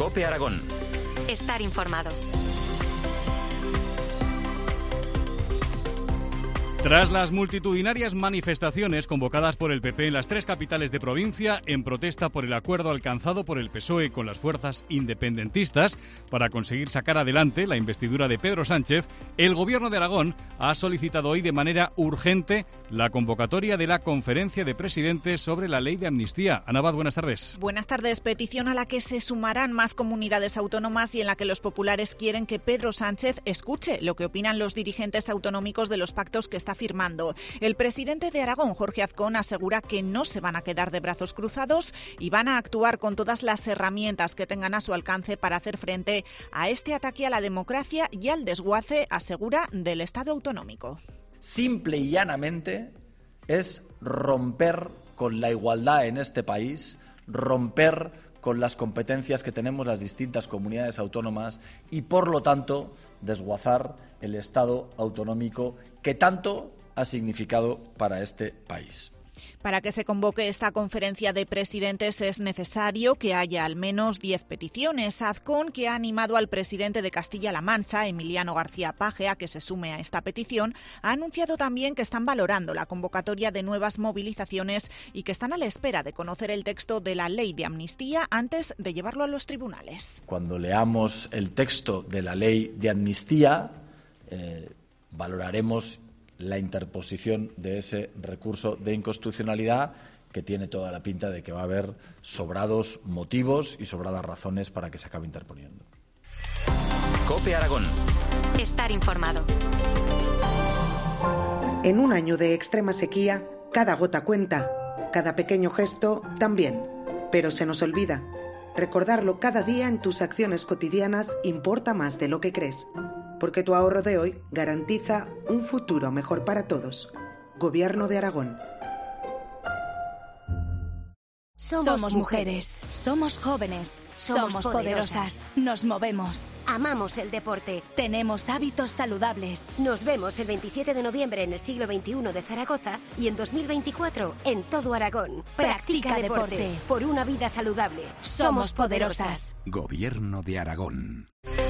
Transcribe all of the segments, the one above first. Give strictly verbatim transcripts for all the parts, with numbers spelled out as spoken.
COPE Aragón. Estar informado. Tras las multitudinarias manifestaciones convocadas por el P P en las tres capitales de provincia en protesta por el acuerdo alcanzado por el P S O E con las fuerzas independentistas para conseguir sacar adelante la investidura de Pedro Sánchez, el Gobierno de Aragón ha solicitado hoy de manera urgente la convocatoria de la conferencia de presidentes sobre la ley de amnistía. Ana Abad, buenas tardes. Buenas tardes. Petición a la que se sumarán más comunidades autónomas y en la que los populares quieren que Pedro Sánchez escuche lo que opinan los dirigentes autonómicos de los pactos que está firmando. El presidente de Aragón, Jorge Azcón, asegura que no se van a quedar de brazos cruzados y van a actuar con todas las herramientas que tengan a su alcance para hacer frente a este ataque a la democracia y al desguace, asegura, del Estado autonómico. Simple y llanamente es romper con la igualdad en este país, romper con las competencias que tenemos las distintas comunidades autónomas y, por lo tanto, desguazar el Estado autonómico que tanto ha significado para este país. Para que se convoque esta conferencia de presidentes es necesario que haya al menos diez peticiones. Azcón, que ha animado al presidente de Castilla-La Mancha, Emiliano García Paje, a que se sume a esta petición, ha anunciado también que están valorando la convocatoria de nuevas movilizaciones y que están a la espera de conocer el texto de la ley de amnistía antes de llevarlo a los tribunales. Cuando leamos el texto de la ley de amnistía, eh, valoraremos la interposición de ese recurso de inconstitucionalidad, que tiene toda la pinta de que va a haber sobrados motivos y sobradas razones para que se acabe interponiendo. COPE Aragón. Estar informado. En un año de extrema sequía, cada gota cuenta, cada pequeño gesto también. Pero se nos olvida. Recordarlo cada día en tus acciones cotidianas importa más de lo que crees. Porque tu ahorro de hoy garantiza un futuro mejor para todos. Gobierno de Aragón. Somos, somos mujeres, somos jóvenes, somos, somos poderosas, nos movemos. Amamos el deporte. Tenemos hábitos saludables. Nos vemos el veintisiete de noviembre en el siglo veintiuno de Zaragoza y en dos mil veinticuatro en todo Aragón. Practica, Practica deporte. deporte por una vida saludable. Somos poderosas. Gobierno de Aragón.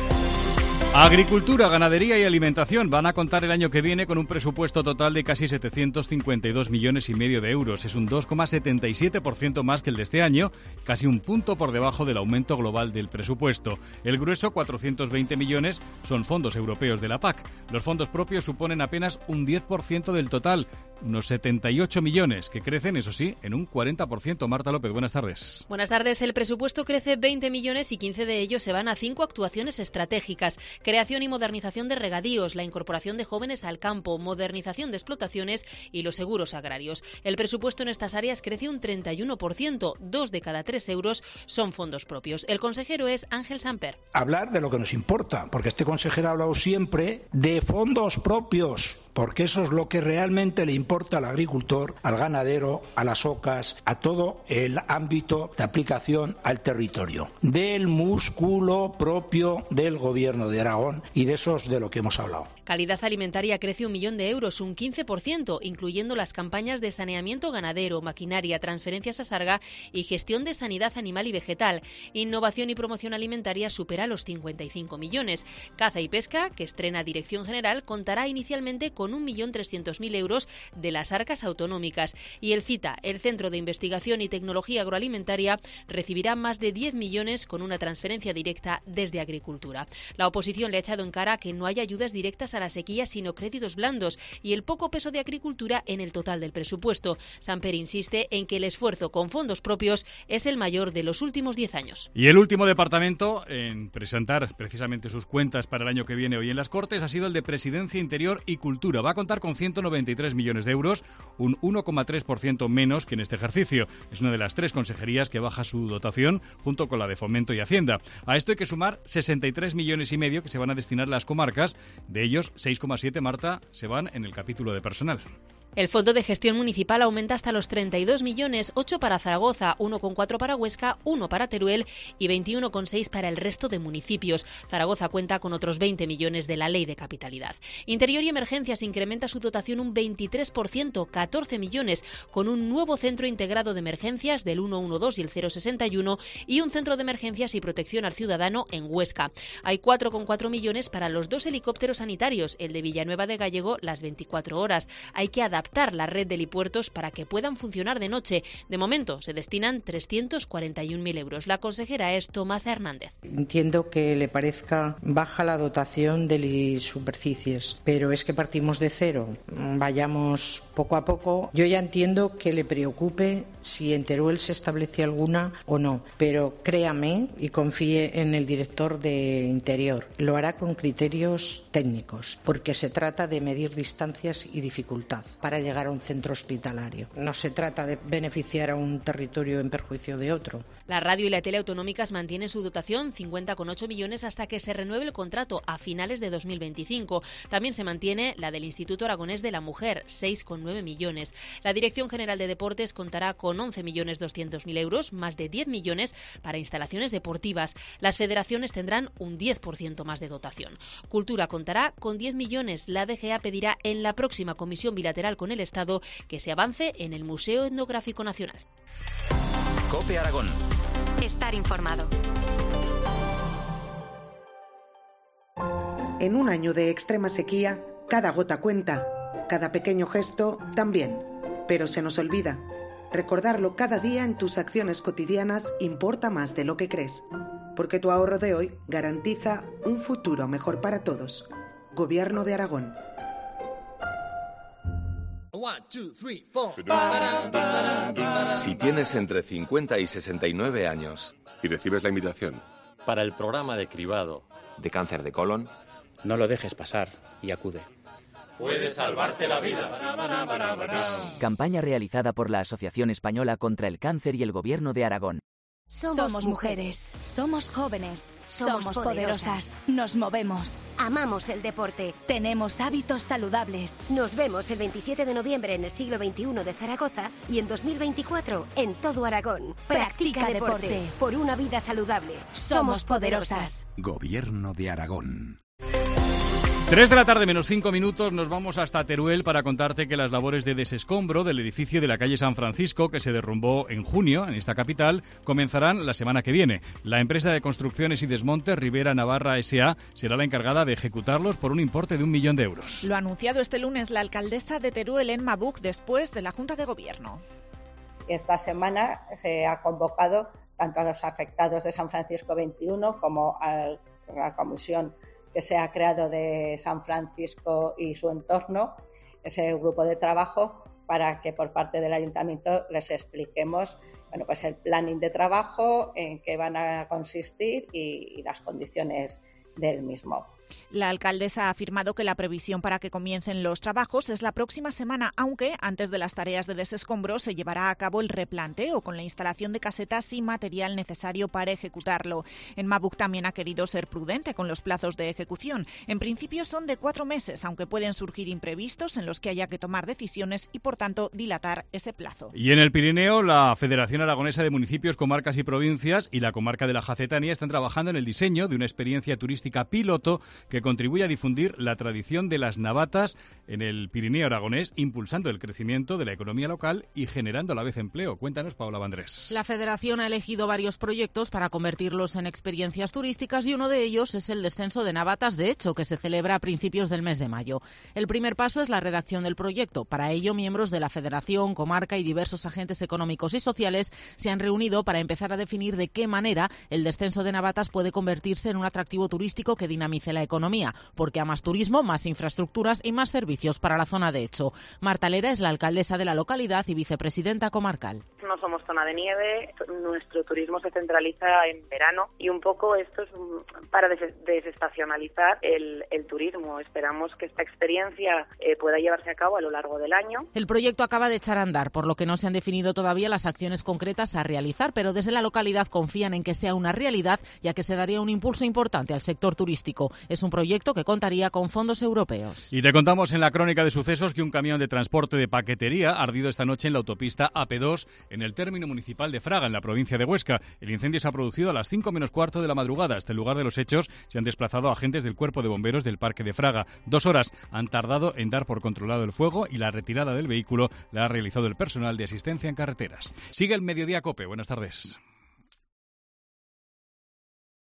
Agricultura, ganadería y alimentación van a contar el año que viene con un presupuesto total de casi setecientos cincuenta y dos millones y medio de euros. Es un dos coma setenta y siete por ciento más que el de este año, casi un punto por debajo del aumento global del presupuesto. El grueso, cuatrocientos veinte millones, son fondos europeos de la P A C. Los fondos propios suponen apenas un diez por ciento del total, unos setenta y ocho millones, que crecen, eso sí, en un cuarenta por ciento. Marta López, buenas tardes. Buenas tardes. El presupuesto crece veinte millones y quince de ellos se van a cinco actuaciones estratégicas. Creación y modernización de regadíos, la incorporación de jóvenes al campo, modernización de explotaciones y los seguros agrarios. El presupuesto en estas áreas crece un treinta y uno por ciento. Dos de cada tres euros son fondos propios. El consejero es Ángel Samper. Hablar de lo que nos importa, porque este consejero ha hablado siempre de fondos propios, porque eso es lo que realmente le importa al agricultor, al ganadero, a las ocas, a todo el ámbito de aplicación al territorio. Del músculo propio del Gobierno de Aragón y de esos de lo que hemos hablado. Calidad alimentaria crece un millón de euros, un quince por ciento, incluyendo las campañas de saneamiento ganadero, maquinaria, transferencias a Sarga y gestión de sanidad animal y vegetal. Innovación y promoción alimentaria supera los cincuenta y cinco millones. Caza y pesca, que estrena Dirección General, contará inicialmente con un millón trescientos mil euros de las arcas autonómicas. Y el CITA, el Centro de Investigación y Tecnología Agroalimentaria, recibirá más de diez millones con una transferencia directa desde Agricultura. La oposición le ha echado en cara que no haya ayudas directas a la sequía, sino créditos blandos y el poco peso de Agricultura en el total del presupuesto. Samper insiste en que el esfuerzo con fondos propios es el mayor de los últimos diez años. Y el último departamento en presentar precisamente sus cuentas para el año que viene hoy en las Cortes ha sido el de Presidencia, Interior y Cultura. Va a contar con ciento noventa y tres millones de euros, un uno coma tres por ciento menos que en este ejercicio. Es una de las tres consejerías que baja su dotación junto con la de Fomento y Hacienda. A esto hay que sumar sesenta y tres millones y medio que se van a destinar a las comarcas. De ellos, seis coma siete, Marta, se van en el capítulo de personal. El Fondo de Gestión Municipal aumenta hasta los treinta y dos millones, ocho para Zaragoza, uno coma cuatro para Huesca, uno para Teruel y veintiuno coma seis para el resto de municipios. Zaragoza cuenta con otros veinte millones de la Ley de Capitalidad. Interior y Emergencias incrementa su dotación un veintitrés por ciento, catorce millones, con un nuevo centro integrado de emergencias del ciento doce y el cero sesenta y uno y un centro de emergencias y protección al ciudadano en Huesca. Hay cuatro coma cuatro millones para los dos helicópteros sanitarios, el de Villanueva de Gallego las veinticuatro horas. Hay que adaptar adaptar la red de helipuertos para que puedan funcionar de noche. De momento se destinan trescientos cuarenta y un mil euros. La consejera es Tomasa Hernández. Entiendo que le parezca baja la dotación de superficies, pero es que partimos de cero. Vayamos poco a poco. Yo ya entiendo que le preocupe si en Teruel se establece alguna o no, pero créame y confíe en el director de Interior. Lo hará con criterios técnicos, porque se trata de medir distancias y dificultad para llegar a un centro hospitalario. No se trata de beneficiar a un territorio en perjuicio de otro. La radio y la tele autonómicas mantienen su dotación, cincuenta coma ocho millones, hasta que se renueve el contrato a finales de dos mil veinticinco. También se mantiene la del Instituto Aragonés de la Mujer, seis coma nueve millones. La Dirección General de Deportes contará con once millones doscientos mil euros, más de diez millones para instalaciones deportivas. Las federaciones tendrán un diez por ciento más de dotación. Cultura contará con diez millones. La D G A pedirá en la próxima comisión bilateral con el Estado que se avance en el Museo Etnográfico Nacional. COPE Aragón. Estar informado. En un año de extrema sequía, cada gota cuenta, cada pequeño gesto también. Pero se nos olvida. Recordarlo cada día en tus acciones cotidianas importa más de lo que crees. Porque tu ahorro de hoy garantiza un futuro mejor para todos. Gobierno de Aragón. Si tienes entre cincuenta y sesenta y nueve años y recibes la invitación para el programa de cribado de cáncer de colon, no lo dejes pasar y acude. Puede salvarte la vida. Campaña realizada por la Asociación Española contra el Cáncer y el Gobierno de Aragón. Somos, somos mujeres, somos jóvenes, somos, somos poderosas, poderosas, nos movemos. Amamos el deporte. Tenemos hábitos saludables. Nos vemos el veintisiete de noviembre en el siglo veintiuno de Zaragoza y en dos mil veinticuatro en todo Aragón. Practica, Practica deporte, deporte por una vida saludable. Somos poderosas. Gobierno de Aragón. Tres de la tarde menos cinco minutos, nos vamos hasta Teruel para contarte que las labores de desescombro del edificio de la calle San Francisco, que se derrumbó en junio en esta capital, comenzarán la semana que viene. La empresa de construcciones y desmontes Rivera Navarra S A será la encargada de ejecutarlos por un importe de un millón de euros. Lo ha anunciado este lunes la alcaldesa de Teruel, Emma Buch, después de la Junta de Gobierno. Esta semana se ha convocado tanto a los afectados de San Francisco veintiuno como a la comisión que se ha creado de San Francisco y su entorno, ese grupo de trabajo, para que por parte del ayuntamiento les expliquemos bueno, pues el planning de trabajo, en qué van a consistir y, y las condiciones del mismo. La alcaldesa ha afirmado que la previsión para que comiencen los trabajos es la próxima semana, aunque antes de las tareas de desescombro se llevará a cabo el replanteo con la instalación de casetas y material necesario para ejecutarlo. En Mabuc también ha querido ser prudente con los plazos de ejecución. En principio son de cuatro meses, aunque pueden surgir imprevistos en los que haya que tomar decisiones y, por tanto, dilatar ese plazo. Y en el Pirineo, la Federación Aragonesa de Municipios, Comarcas y Provincias y la Comarca de la Jacetania están trabajando en el diseño de una experiencia turística piloto que contribuye a difundir la tradición de las navatas en el Pirineo aragonés, impulsando el crecimiento de la economía local y generando a la vez empleo. Cuéntanos, Paula Vandrés. La Federación ha elegido varios proyectos para convertirlos en experiencias turísticas y uno de ellos es el descenso de navatas de hecho, que se celebra a principios del mes de mayo. El primer paso es la redacción del proyecto. Para ello, miembros de la Federación, Comarca y diversos agentes económicos y sociales se han reunido para empezar a definir de qué manera el descenso de navatas puede convertirse en un atractivo turístico que dinamice la economía, porque a más turismo, más infraestructuras y más servicios para la zona de hecho. Marta Lera es la alcaldesa de la localidad y vicepresidenta comarcal. no somos zona de nieve, nuestro turismo se centraliza en verano y un poco esto es para des- desestacionalizar el, el turismo. Esperamos que esta experiencia eh, pueda llevarse a cabo a lo largo del año. El proyecto acaba de echar a andar, por lo que no se han definido todavía las acciones concretas a realizar, pero desde la localidad confían en que sea una realidad, ya que se daría un impulso importante al sector turístico. Es un proyecto que contaría con fondos europeos. Y te contamos en la crónica de sucesos que un camión de transporte de paquetería ha ardido esta noche en la autopista A P dos en el término municipal de Fraga, en la provincia de Huesca. El incendio se ha producido a las cinco menos cuarto de la madrugada. Hasta el lugar de los hechos se han desplazado agentes del Cuerpo de Bomberos del Parque de Fraga. Dos horas han tardado en dar por controlado el fuego y la retirada del vehículo la ha realizado el personal de asistencia en carreteras. Sigue el Mediodía COPE. Buenas tardes.